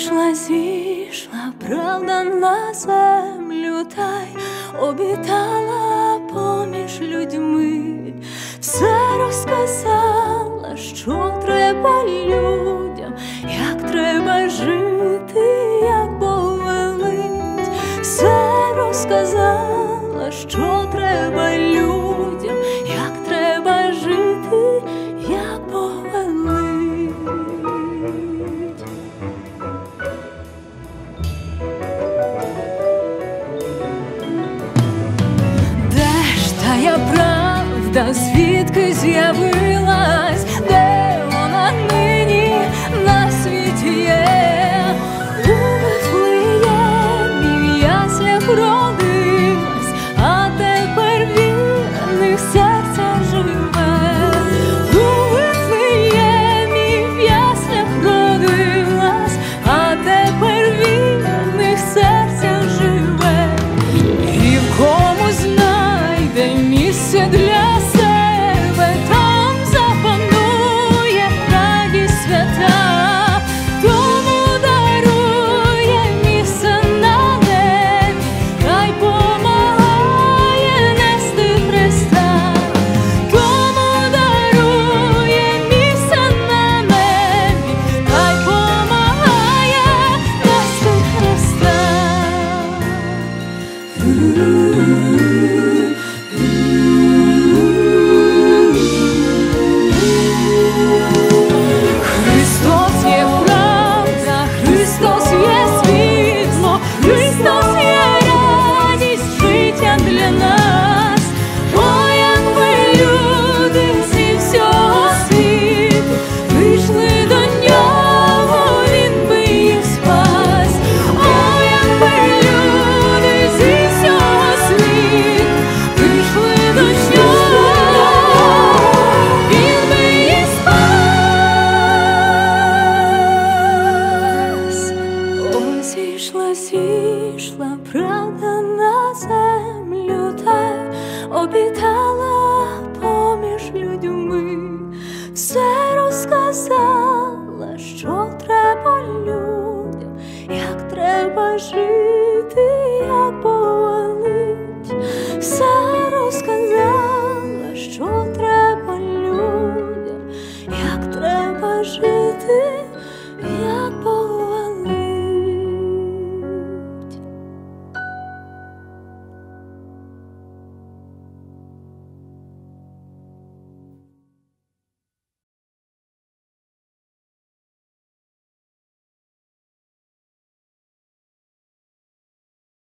зійшла правда на землю, та й обітала поміж людьми. Все розказала, що треба людям, як треба жити, як Бог велить. Все розказала, що треба людям, як треба жити, як Бог велить. Тая правда, звідки з'явилась, де вона нині на світі є? У Вифлеємі в яслях родилась, а тепер вірних серця живе. У Вифлеємі в яслях родилась, а тепер вірних серця живе. І в кому знайде місце для